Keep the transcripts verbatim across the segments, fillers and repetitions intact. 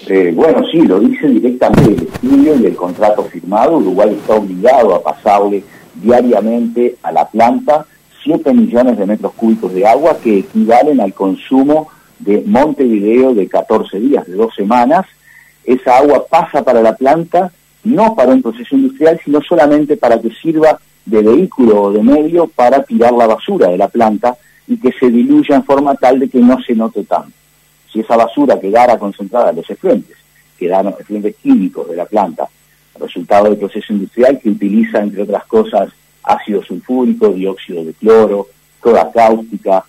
Eh, bueno, sí, lo dice directamente el estudio y el contrato firmado. Uruguay está obligado a pasarle diariamente a la planta siete millones de metros cúbicos de agua, que equivalen al consumo de Montevideo de catorce días, de dos semanas. Esa agua pasa para la planta, no para un proceso industrial, sino solamente para que sirva de vehículo o de medio para tirar la basura de la planta y que se diluya en forma tal de que no se note tanto. Si esa basura quedara concentrada en los efluentes, quedaran los efluentes químicos de la planta, resultado del proceso industrial que utiliza, entre otras cosas, ácido sulfúrico, dióxido de cloro, soda cáustica,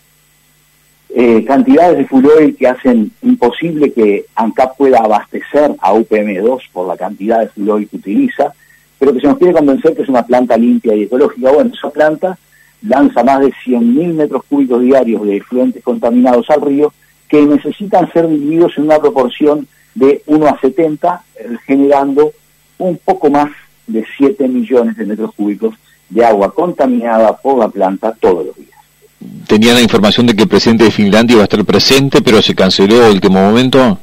eh, cantidades de furoil que hacen imposible que ANCAP pueda abastecer a U P M dos por la cantidad de furoil que utiliza, pero que se nos quiere convencer que es una planta limpia y ecológica. Bueno, esa planta lanza más de cien mil metros cúbicos diarios de efluentes contaminados al río, que necesitan ser divididos en una proporción de uno a setenta, generando un poco más de siete millones de metros cúbicos de agua contaminada por la planta todos los días. Tenía la información de que el presidente de Finlandia iba a estar presente, pero se canceló el último momento.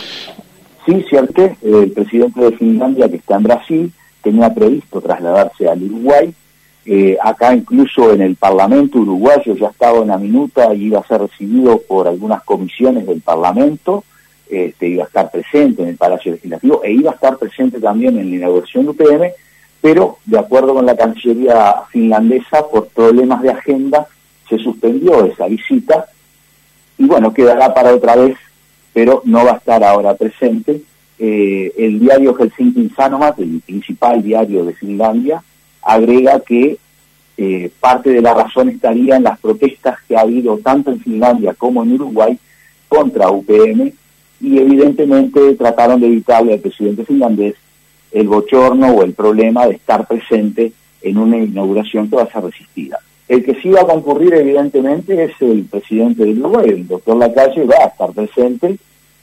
Sí, cierto. El presidente de Finlandia, que está en Brasil, tenía previsto trasladarse al Uruguay. Eh, acá incluso en el Parlamento uruguayo ya estaba una minuta y iba a ser recibido por algunas comisiones del Parlamento. Este, iba a estar presente en el Palacio Legislativo e iba a estar presente también en la inauguración de U P M, pero de acuerdo con la Cancillería finlandesa, por problemas de agenda, se suspendió esa visita y bueno, quedará para otra vez, pero no va a estar ahora presente. Eh, el diario Helsingin Sanomat, el principal diario de Finlandia, agrega que eh, parte de la razón estaría en las protestas que ha habido tanto en Finlandia como en Uruguay contra U P M, y evidentemente trataron de evitarle al presidente finlandés el bochorno o el problema de estar presente en una inauguración que va a ser resistida. El que sí va a concurrir evidentemente es el presidente del Uruguay, el doctor Lacalle, va a estar presente,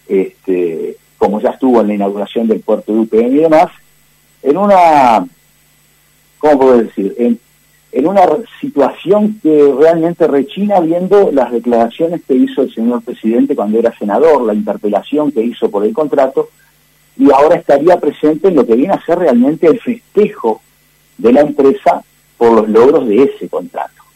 este, como ya estuvo en la inauguración del puerto de U P M y demás, en una, ¿cómo puedo decir?, en, en una situación que realmente rechina viendo las declaraciones que hizo el señor presidente cuando era senador, la interpelación que hizo por el contrato, y ahora estaría presente en lo que viene a ser realmente el festejo de la empresa por los logros de ese contrato.